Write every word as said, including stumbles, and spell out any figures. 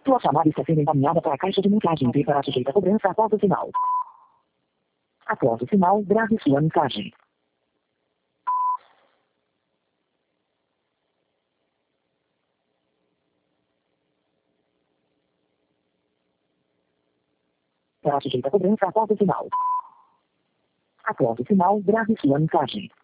Sua chamada está sendo encaminhada para a caixa de mensagem e para sujeita a cobrança após o sinal. Após o sinal, grave sua mensagem. Para sujeita a cobrança após o sinal. Após o sinal, grave sua mensagem.